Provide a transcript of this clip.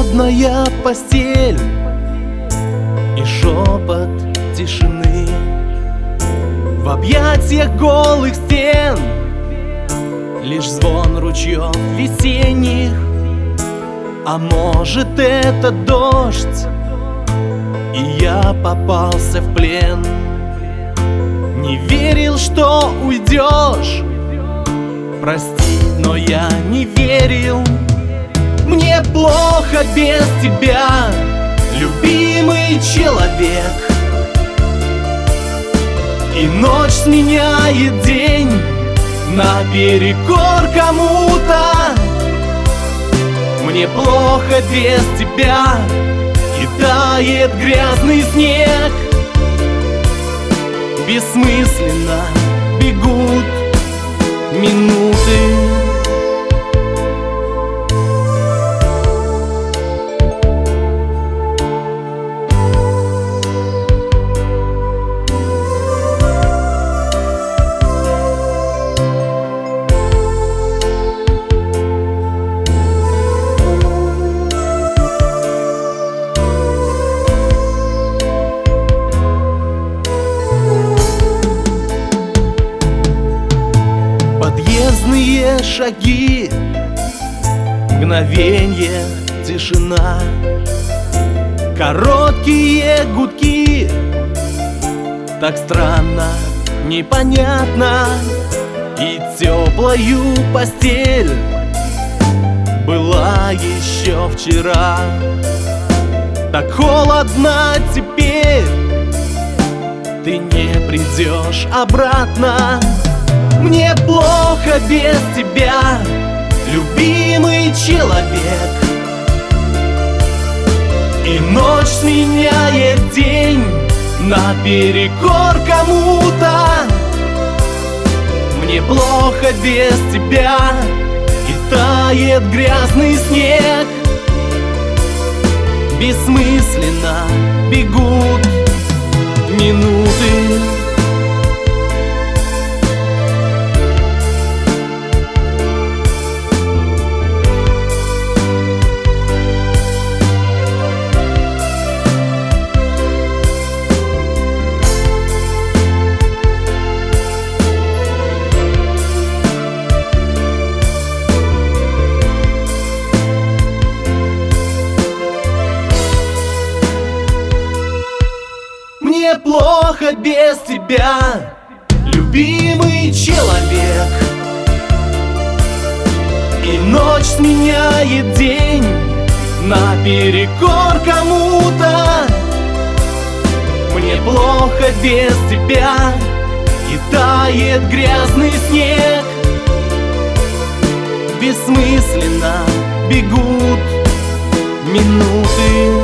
холодная постель и шепот тишины. В объятиях голых стен лишь звон ручьев весенних. А может, это дождь, и я попался в плен. Не верил, что уйдешь, прости, но я не верил. Мне плохо без тебя, любимый человек. И ночь сменяет день наперекор кому-то. Мне плохо без тебя, и тает грязный снег. Бессмысленно бегут минуты. Подъездные шаги, мгновенье, тишина, короткие гудки. Так странно, непонятно. И теплую постель была еще вчера. Так холодно теперь, ты не придешь обратно. Мне плохо без тебя, любимый человек. И ночь сменяет день наперекор кому-то. Мне плохо без тебя, и тает грязный снег. Бессмысленно бегут минуты. Мне плохо без тебя, любимый человек. И ночь сменяет день наперекор кому-то. Мне плохо без тебя, и тает грязный снег. Бессмысленно бегут минуты.